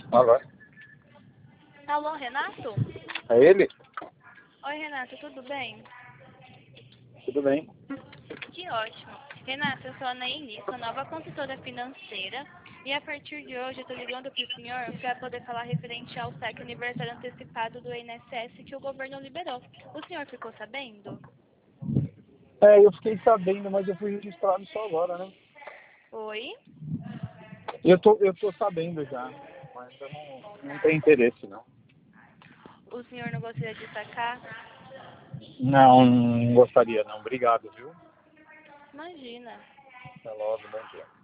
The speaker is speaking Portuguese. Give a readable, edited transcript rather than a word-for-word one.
Alô? Alô, Renato? É ele? Oi, Renato, tudo bem? Tudo bem? Que ótimo. Renato, eu sou a Naili, sou nova consultora financeira e a partir de hoje eu estou ligando para o senhor para poder falar referente ao saque aniversário antecipado do INSS que o governo liberou. O senhor ficou sabendo? Eu fiquei sabendo, mas eu fui registrado só agora, né? Oi? Eu tô sabendo já, mas eu não tenho interesse, não. O senhor não gostaria de sacar? Não gostaria, não. Obrigado, viu? Imagina. Até logo, bom dia.